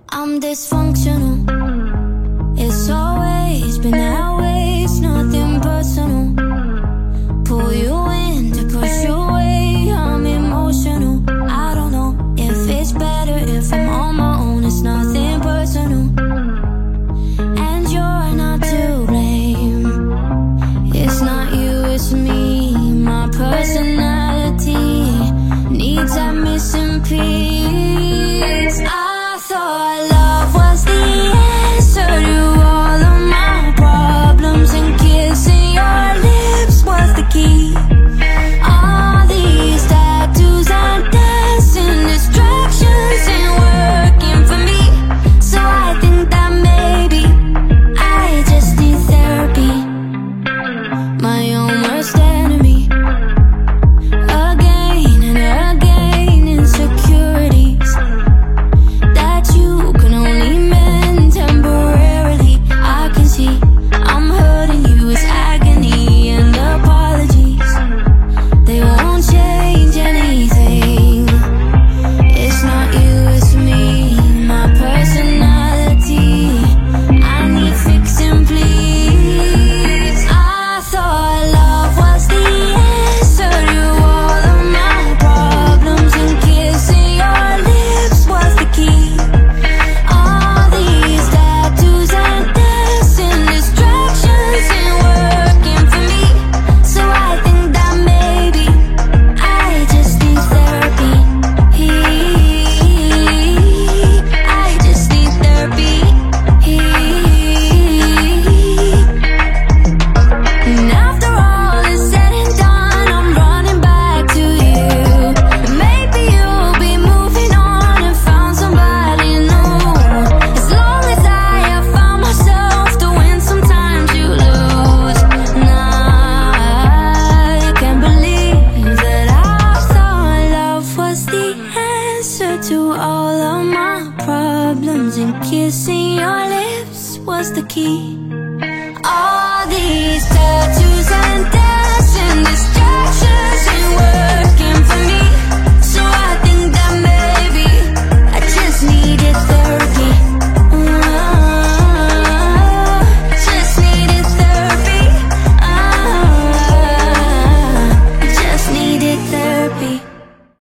I'm dysfunctional. It's always been that way. It's nothing personal. Pull you in to push you away. I'm emotional. I don't know if it's better if I'm on my own. It's nothing personal, and you're not to blame. It's not you, it's me. My personality needs that missing piece. I thought love was the answer to all of my problems, and kissing your lips was the key. All these tattoos and dancing distractions ain't working for me, so I think that maybe I just need therapy. My own worst enemy. Again and again, insecurities that you can only mend temporarily. I can see I'm hurting you. It's agony and apologies. They won't change anything. It's not you, it's me. My personality, I need fixing, please. I thought love was the answer to all of my problems, and kissing your lips was the key. All these tattoos and dancing distractions ain't working for me, so I think that maybe I just need therapy. I just need therapy. And after all is said and done, I'm running back to you. Maybe you'll be moving on and found somebody new. As long as I have found myself to win, sometimes you lose. And I can't believe that I thought love was the answer to all of my problems, and kissing your lips was the key.